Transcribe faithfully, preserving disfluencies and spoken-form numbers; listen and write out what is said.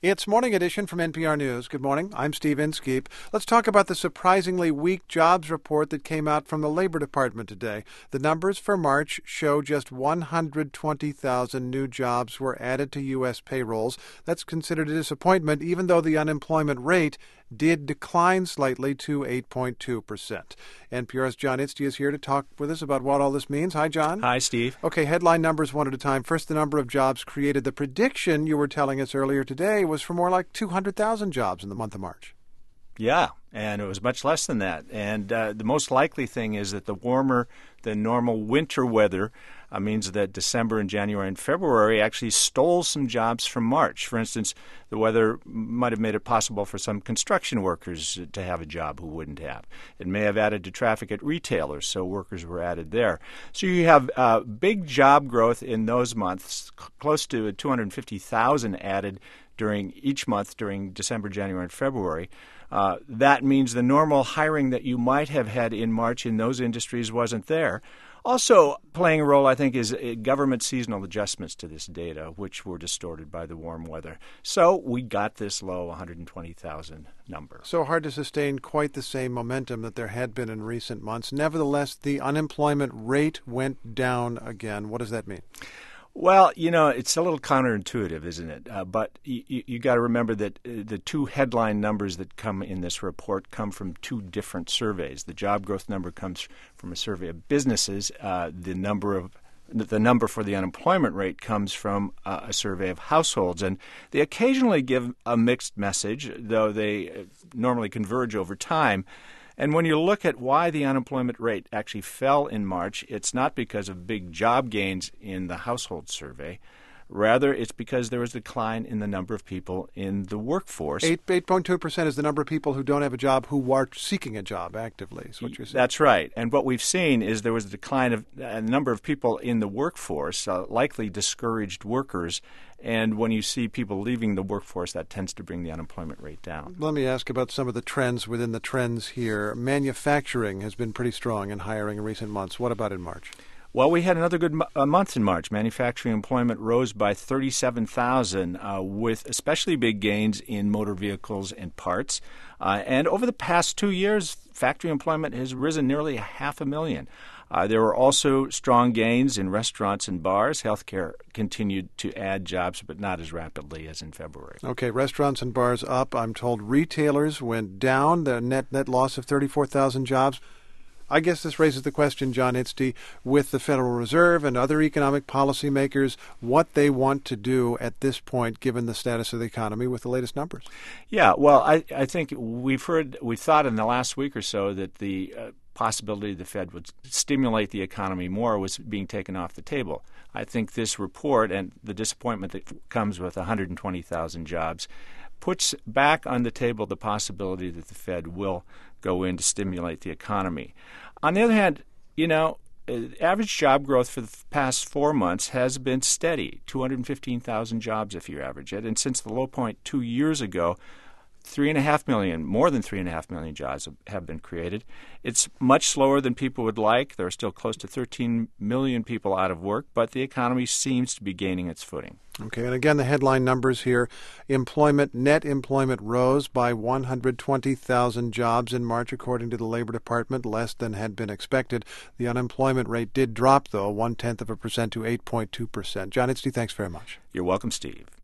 It's Morning Edition from N P R News. Good morning. I'm Steve Inskeep. Let's talk about the surprisingly weak jobs report that came out from the Labor Department today. The numbers for March show just one hundred twenty thousand new jobs were added to U S payrolls. That's considered a disappointment, even though the unemployment rate did decline slightly to eight point two percent. N P R's John Itzty is here to talk with us about what all this means. Hi, John. Hi, Steve. Okay, headline numbers one at a time. First, the number of jobs created. The prediction you were telling us earlier today was for more like two hundred thousand jobs in the month of March. Yeah, and it was much less than that. And uh, the most likely thing is that the warmer than normal winter weather uh, means that December and January and February actually stole some jobs from March. For instance, the weather might have made it possible for some construction workers to have a job who wouldn't have. It may have added to traffic at retailers, so workers were added there. So you have uh, big job growth in those months, c- close to two hundred fifty thousand added during each month during December, January, and February. Uh, that means the normal hiring that you might have had in March in those industries wasn't there. Also playing a role, I think, is government seasonal adjustments to this data, which were distorted by the warm weather. So we got this low one hundred twenty thousand number. So hard to sustain quite the same momentum that there had been in recent months. Nevertheless, the unemployment rate went down again. What does that mean? Well, you know, it's a little counterintuitive, isn't it? Uh, but you, you got to remember that uh, the two headline numbers that come in this report come from two different surveys. The job growth number comes from a survey of businesses. Uh, the number of the number for the unemployment rate comes from uh, a survey of households. And they occasionally give a mixed message, though they normally converge over time. And when you look at why the unemployment rate actually fell in March, it's not because of big job gains in the household survey. Rather, it's because there was a decline in the number of people in the workforce. eight point two percent is the number of people who don't have a job who are seeking a job actively, is what you're saying. That's right. And what we've seen is there was a decline of a number of people in the workforce, uh, likely discouraged workers. And when you see people leaving the workforce, that tends to bring the unemployment rate down. Let me ask about some of the trends within the trends here. Manufacturing has been pretty strong in hiring in recent months. What about in March? Well, we had another good mo- uh, month in March. Manufacturing employment rose by thirty-seven thousand, uh, with especially big gains in motor vehicles and parts. Uh, and over the past two years, factory employment has risen nearly a half a million. Uh, there were also strong gains in restaurants and bars. Healthcare continued to add jobs, but not as rapidly as in February. Okay, restaurants and bars up. I'm told retailers went down. The net net loss of thirty-four thousand jobs. I guess this raises the question, John Itzty, with the Federal Reserve and other economic policymakers, what they want to do at this point, given the status of the economy with the latest numbers. Yeah, well, I, I think we've heard, we thought in the last week or so that the uh, possibility the Fed would stimulate the economy more was being taken off the table. I think this report and the disappointment that comes with one hundred twenty thousand jobs puts back on the table the possibility that the Fed will go in to stimulate the economy. On the other hand, you know, average job growth for the past four months has been steady, two hundred fifteen thousand jobs if you average it. And since the low point two years ago, three and a half million, more than three and a half million jobs have been created. It's much slower than people would like. There are still close to thirteen million people out of work, but the economy seems to be gaining its footing. Okay, and again, the headline numbers here. Employment, net employment rose by one hundred twenty thousand jobs in March, according to the Labor Department, less than had been expected. The unemployment rate did drop, though, one-tenth of a percent to eight point two percent. John Itzty, thanks very much. You're welcome, Steve.